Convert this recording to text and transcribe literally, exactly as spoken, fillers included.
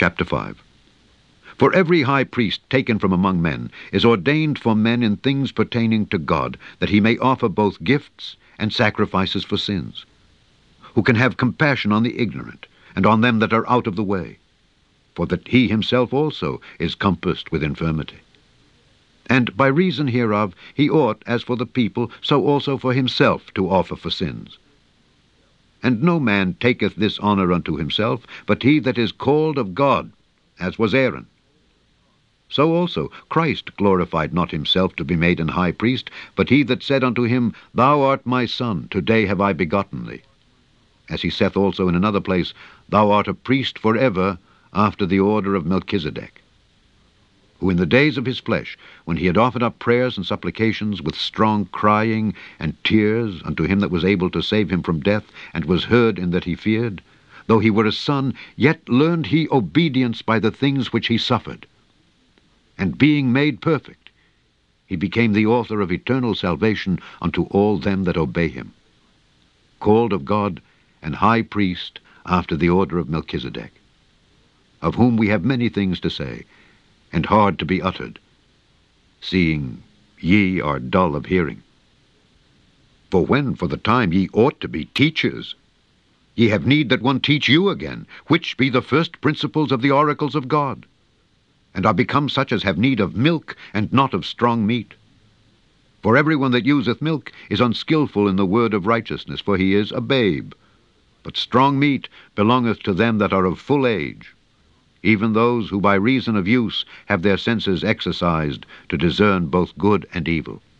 Chapter five. For every high priest taken from among men is ordained for men in things pertaining to God, that he may offer both gifts and sacrifices for sins, who can have compassion on the ignorant, and on them that are out of the way, for that he himself also is compassed with infirmity. And by reason hereof he ought, as for the people, so also for himself, to offer for sins. And no man taketh this honor unto himself, but he that is called of God, as was Aaron. So also Christ glorified not himself to be made an high priest, but he that said unto him, Thou art my Son, today have I begotten thee. As he saith also in another place, Thou art a priest for ever, after the order of Melchizedek. Who in the days of his flesh, when he had offered up prayers and supplications with strong crying and tears unto him that was able to save him from death, and was heard in that he feared, though he were a son, yet learned he obedience by the things which he suffered. And being made perfect, he became the author of eternal salvation unto all them that obey him, called of God, and high priest after the order of Melchizedek, of whom we have many things to say, and hard to be uttered, seeing ye are dull of hearing. For when for the time ye ought to be teachers, ye have need that one teach you again, which be the first principles of the oracles of God, and are become such as have need of milk, and not of strong meat. For every one that useth milk is unskilful in the word of righteousness, for he is a babe. But strong meat belongeth to them that are of full age, even those who by reason of use have their senses exercised to discern both good and evil.